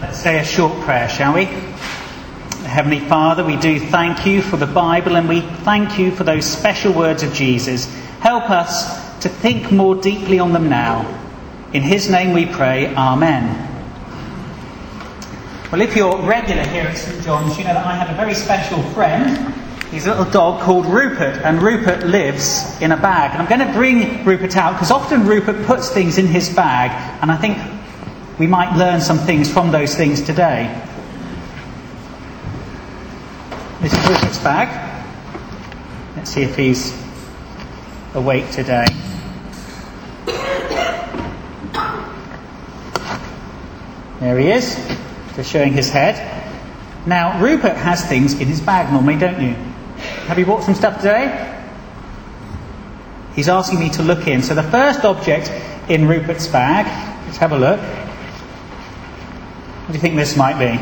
Let's say a short prayer, shall we? Heavenly Father, we do thank you for the Bible, and we thank you for those special words of Jesus. Help us to think more deeply on them now. In his name we pray, Amen. Well, if you're regular here at St John's, you know that I have a very special friend. He's a little dog called Rupert, and Rupert lives in a bag. And I'm going to bring Rupert out, because often Rupert puts things in his bag, and I think we might learn some things from those things today. This is Rupert's bag. Let's see if he's awake today. There he is, just showing his head. Now, Rupert has things in his bag normally, don't you? Have you bought some stuff today? He's asking me to look in. So the first object in Rupert's bag, let's have a look. What do you think this might be?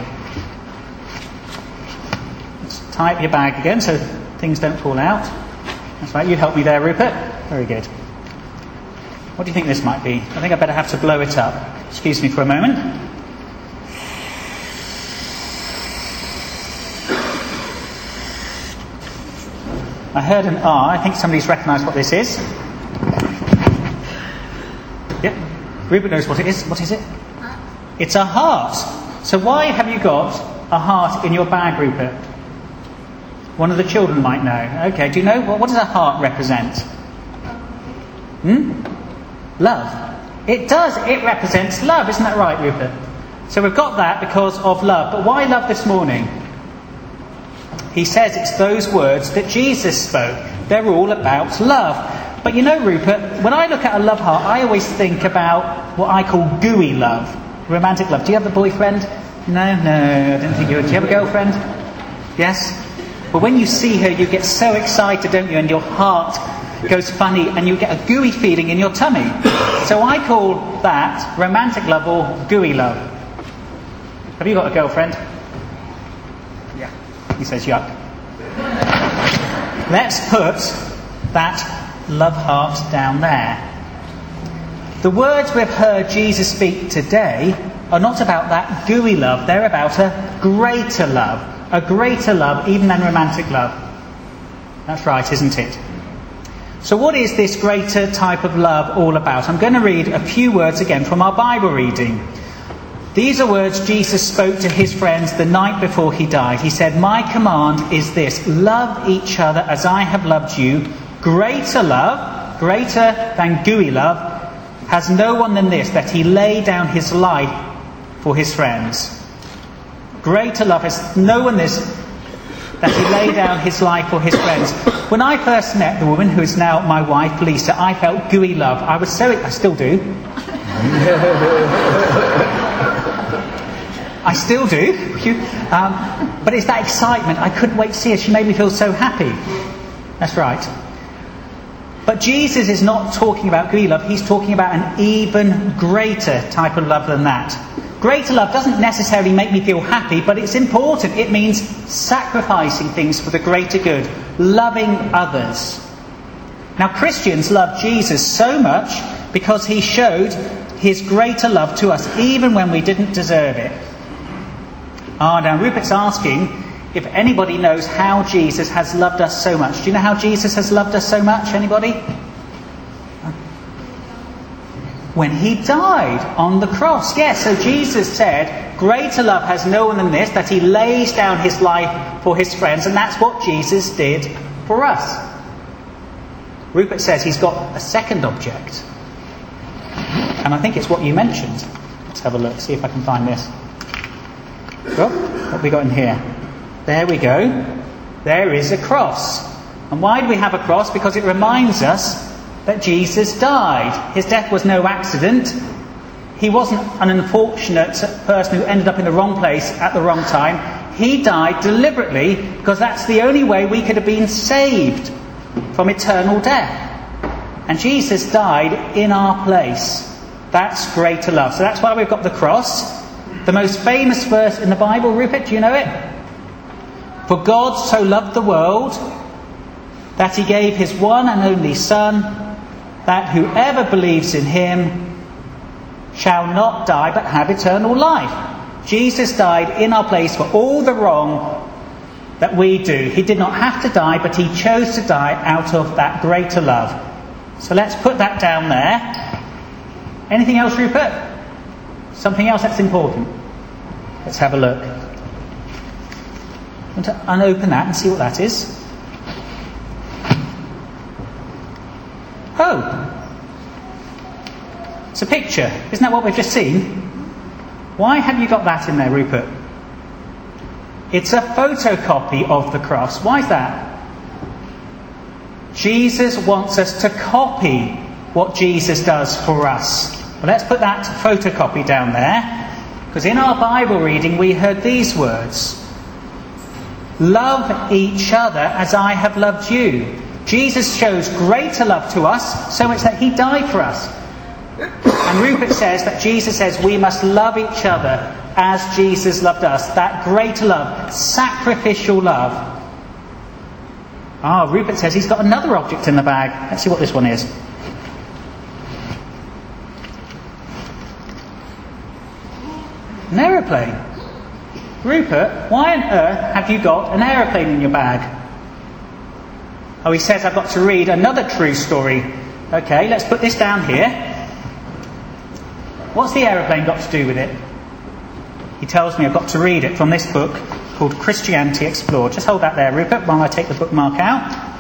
Let's tie up your bag again so things don't fall out. That's right, you help me there, Rupert. Very good. What do you think this might be? I think I better have to blow it up. Excuse me for a moment. I heard an R. I think somebody's recognised what this is. Yep. Rupert knows what it is. What is it? It's a heart. So why have you got a heart in your bag, Rupert? One of the children might know. Okay, do you know? What does a heart represent? Love. It does. It represents love. Isn't that right, Rupert? So we've got that because of love. But why love this morning? He says it's those words that Jesus spoke. They're all about love. But you know, Rupert, when I look at a love heart, I always think about what I call gooey love, romantic love. Do you have a boyfriend? No, I didn't think you would. Do you have a girlfriend? Yes? But when you see her, you get so excited, don't you? And your heart goes funny and you get a gooey feeling in your tummy. So I call that romantic love or gooey love. Have you got a girlfriend? Yeah. He says yuck. Let's put that love heart down there. The words we've heard Jesus speak today are not about that gooey love. They're about a greater love. A greater love even than romantic love. That's right, isn't it? So what is this greater type of love all about? I'm going to read a few words again from our Bible reading. These are words Jesus spoke to his friends the night before he died. He said, "My command is this, love each other as I have loved you. Greater love, greater than gooey love, has no one than this, that he lay down his life for his friends." Greater love has no one this, that he lay down his life for his friends. When I first met the woman who is now my wife, Lisa, I felt gooey love. I still do. I still do. But it's that excitement. I couldn't wait to see her. She made me feel so happy. That's right. But Jesus is not talking about gooey love. He's talking about an even greater type of love than that. Greater love doesn't necessarily make me feel happy, but it's important. It means sacrificing things for the greater good, loving others. Now, Christians love Jesus so much because he showed his greater love to us, even when we didn't deserve it. Now Rupert's asking if anybody knows how Jesus has loved us so much. Do you know how Jesus has loved us so much? Anybody? When he died on the cross. Yes, so Jesus said, greater love has no one than this, that he lays down his life for his friends, and that's what Jesus did for us. Rupert says he's got a second object. And I think it's what you mentioned. Let's have a look, see if I can find this. Oh, what have we got in here? There we go. There is a cross. And why do we have a cross? Because it reminds us that Jesus died. His death was no accident. He wasn't an unfortunate person who ended up in the wrong place at the wrong time. He died deliberately because that's the only way we could have been saved from eternal death. And Jesus died in our place. That's greater love. So that's why we've got the cross. The most famous verse in the Bible, Rupert, do you know it? For God so loved the world that he gave his one and only Son, that whoever believes in him shall not die but have eternal life. Jesus died in our place for all the wrong that we do. He did not have to die, but he chose to die out of that greater love. So let's put that down there. Anything else, Rupert? Something else that's important? Let's have a look. I want to unopen that and see what that is. Oh! It's a picture. Isn't that what we've just seen? Why have you got that in there, Rupert? It's a photocopy of the cross. Why is that? Jesus wants us to copy what Jesus does for us. Well, let's put that photocopy down there, because in our Bible reading we heard these words. Love each other as I have loved you. Jesus shows greater love to us, so much that he died for us. And Rupert says that Jesus says we must love each other as Jesus loved us. That greater love, sacrificial love. Rupert says he's got another object in the bag. Let's see what this one is. An aeroplane. Rupert, why on earth have you got an aeroplane in your bag? Oh, he says I've got to read another true story. Okay, let's put this down here. What's the aeroplane got to do with it? He tells me I've got to read it from this book called Christianity Explored. Just hold that there, Rupert, while I take the bookmark out.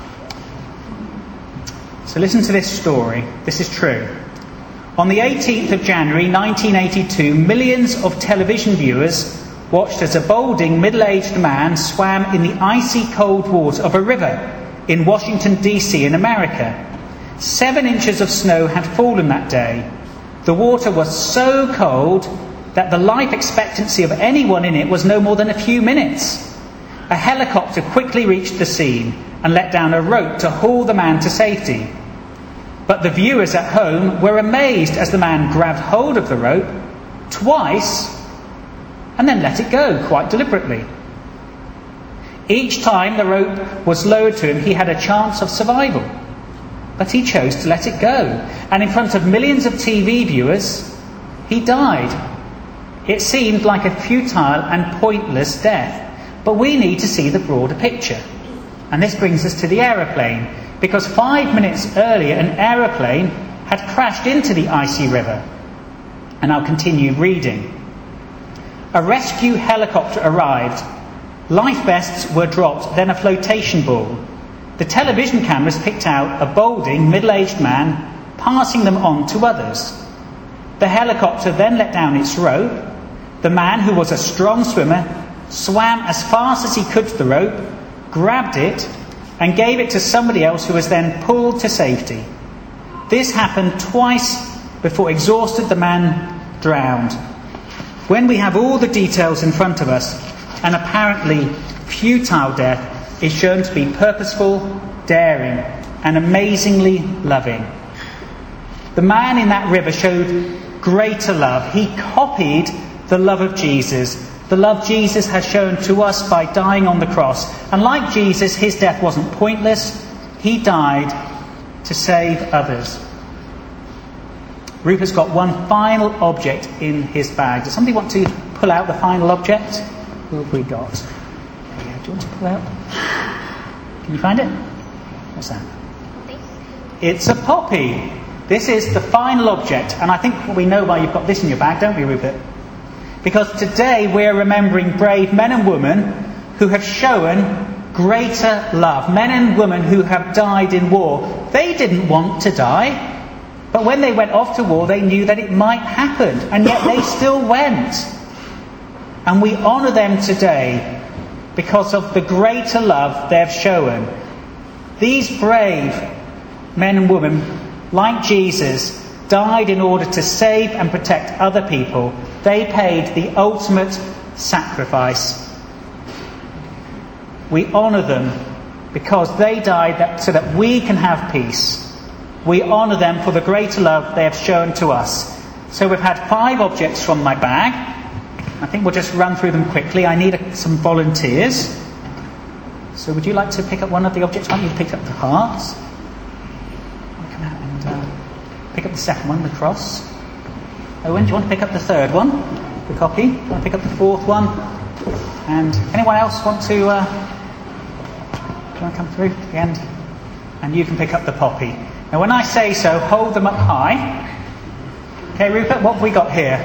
So listen to this story. This is true. On the 18th of January 1982, millions of television viewers watched as a balding middle-aged man swam in the icy cold water of a river in Washington, D.C. in America. 7 inches of snow had fallen that day. The water was so cold that the life expectancy of anyone in it was no more than a few minutes. A helicopter quickly reached the scene and let down a rope to haul the man to safety. But the viewers at home were amazed as the man grabbed hold of the rope twice and then let it go quite deliberately. Each time the rope was lowered to him, he had a chance of survival. But he chose to let it go. And in front of millions of TV viewers, he died. It seemed like a futile and pointless death. But we need to see the broader picture. And this brings us to the aeroplane. Because 5 minutes earlier, an aeroplane had crashed into the icy river. And I'll continue reading. A rescue helicopter arrived. Life vests were dropped, then a flotation ball. The television cameras picked out a balding, middle-aged man, passing them on to others. The helicopter then let down its rope. The man, who was a strong swimmer, swam as fast as he could to the rope, grabbed it, and gave it to somebody else who was then pulled to safety. This happened twice before, exhausted, the man drowned. When we have all the details in front of us, an apparently futile death is shown to be purposeful, daring, and amazingly loving. The man in that river showed greater love. He copied the love of Jesus, the love Jesus has shown to us by dying on the cross. And like Jesus, his death wasn't pointless. He died to save others. Rupert's got one final object in his bag. Does somebody want to pull out the final object? Who have we got? Do you want to pull out? Can you find it? What's that? It's a poppy. This is the final object. And I think we know why you've got this in your bag, don't we, Rupert? Because today we're remembering brave men and women who have shown greater love. Men and women who have died in war. They didn't want to die. But when they went off to war, they knew that it might happen. And yet they still went. And we honour them today because of the greater love they've shown. These brave men and women, like Jesus, died in order to save and protect other people. They paid the ultimate sacrifice. We honour them because they died so that we can have peace. We honour them for the greater love they have shown to us. So we've had 5 objects from my bag. I think we'll just run through them quickly. I need some volunteers. So would you like to pick up one of the objects? Why don't you pick up the hearts? Come out and pick up the second one, the cross. Owen, do you want to pick up the third one? the copy. Do you want to pick up the fourth one? And anyone else want to... do you want to come through to the end? And you can pick up the poppy. Now when I say so, hold them up high. Okay, Rupert, what have we got here?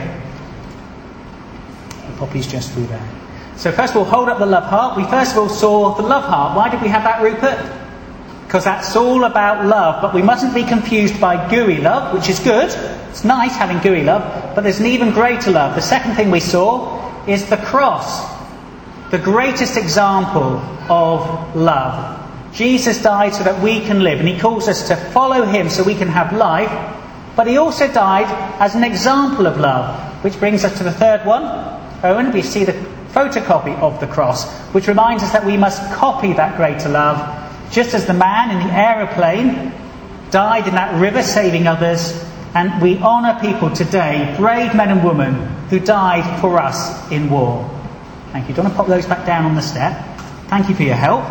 The poppy's just through there. So first of all, hold up the love heart. We first of all saw the love heart. Why did we have that, Rupert? Because that's all about love, but we mustn't be confused by gooey love, which is good. It's nice having gooey love, but there's an even greater love. The second thing we saw is the cross, the greatest example of love. Jesus died so that we can live, and he calls us to follow him so we can have life, but he also died as an example of love, which brings us to the third one. Owen, we see the photocopy of the cross, which reminds us that we must copy that greater love, just as the man in the aeroplane died in that river saving others, and we honour people today, brave men and women who died for us in war. Thank you. Do you want to pop those back down on the step? Thank you for your help.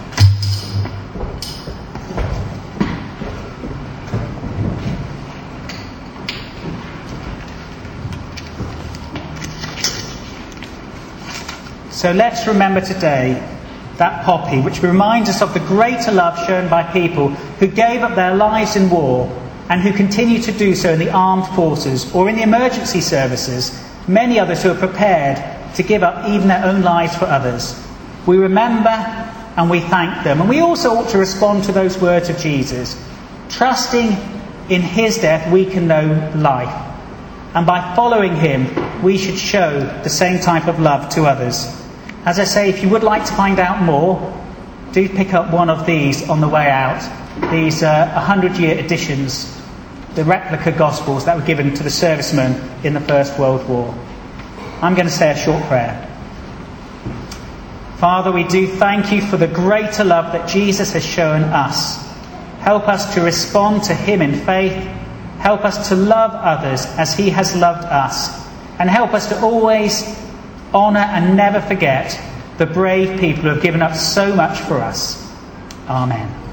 So let's remember today that poppy, which reminds us of the greater love shown by people who gave up their lives in war and who continue to do so in the armed forces or in the emergency services, many others who are prepared to give up even their own lives for others. We remember and we thank them. And we also ought to respond to those words of Jesus. Trusting in his death, we can know life. And by following him, we should show the same type of love to others. As I say, if you would like to find out more, do pick up one of these on the way out. These 100-year editions, the replica Gospels that were given to the servicemen in the First World War. I'm going to say a short prayer. Father, we do thank you for the greater love that Jesus has shown us. Help us to respond to him in faith. Help us to love others as he has loved us. And help us to always honour and never forget the brave people who have given up so much for us. Amen.